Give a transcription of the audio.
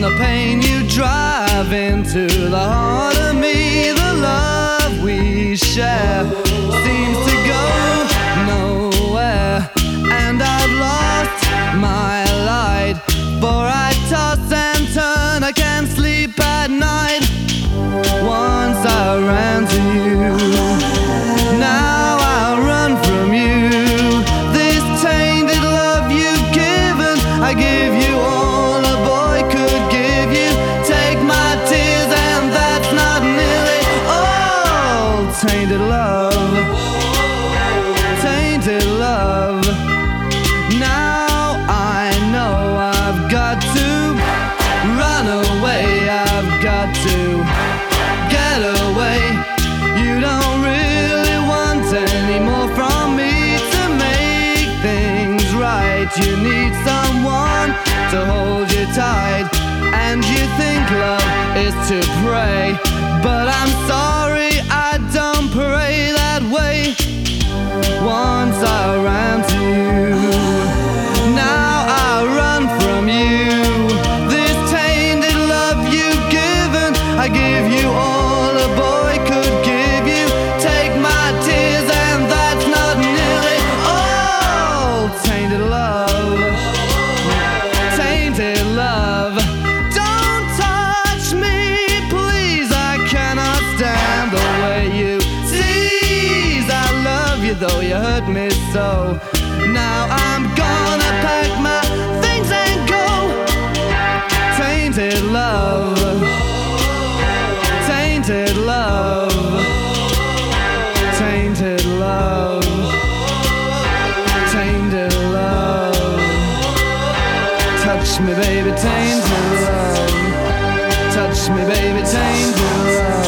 the pain you drive into the heart of me. The love we share seems to go nowhere, and I've lost my light, for I toss and turn, I can't sleep at night. Once I ran to you, now I run from you. This tainted love you've given, I give you all a boy could give you. Take my tears and that's not nearly all. Tainted love, tainted love. Now I know I've got to run away, I've got to get away. You don't really want any more from me to make things right. You need someone to hold you tight, and you think love is to pray, but I'm sorry, I don't pray that way. Once I ran to you, now I run from you. This tainted love you've given, I give you all a boy could give you. Take my tears and that's not nearly all. Tainted love, tainted love. Don't touch me, please, I cannot stand the way you tease. I love you though you hurt me so. Now I'm gonna pack my things and go. Tainted love, tainted love, tainted love, tainted love. Touch me baby, tainted love. Touch me baby, tainted love.